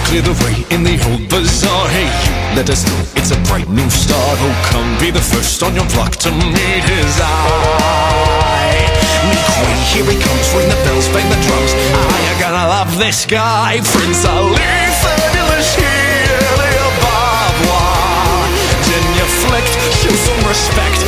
clear the way in the old bazaar. Hey, you, let us know it's a bright new start. Oh, come be the first on your block to meet his eye. Meet Queen, here he comes, ring the bells, bang the drums. You're gonna love this guy. Prince Ali, fabulous here, the barbed wire. Genuflect, show some respect.